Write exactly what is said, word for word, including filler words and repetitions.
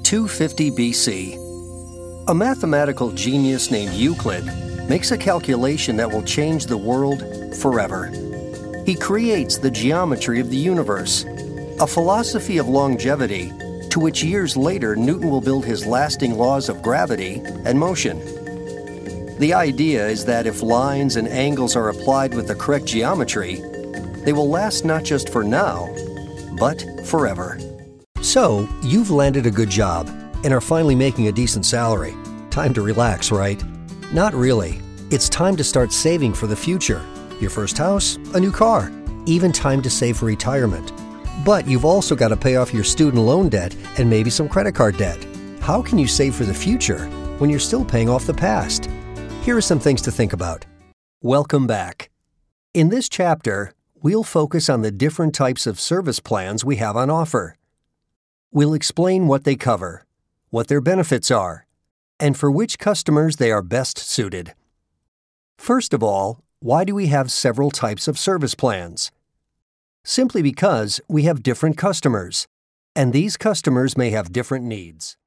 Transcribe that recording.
two fifty B C. A mathematical genius named Euclid makes a calculation that will change the world forever. He creates the geometry of the universe, a philosophy of longevity to which years later Newton will build his lasting laws of gravity and motion. The idea is that if lines and angles are applied with the correct geometry, they will last not just for now, but forever. So, you've landed a good job and are finally making a decent salary. Time to relax, right? Not really. It's time to start saving for the future. Your first house, a new car, even time to save for retirement. But you've also got to pay off your student loan debt and maybe some credit card debt. How can you save for the future when you're still paying off the past? Here are some things to think about. Welcome back. In this chapter, we'll focus on the different types of service plans we have on offer. We'll explain what they cover, what their benefits are, and for which customers they are best suited. First of all, why do we have several types of service plans? Simply because we have different customers, and these customers may have different needs.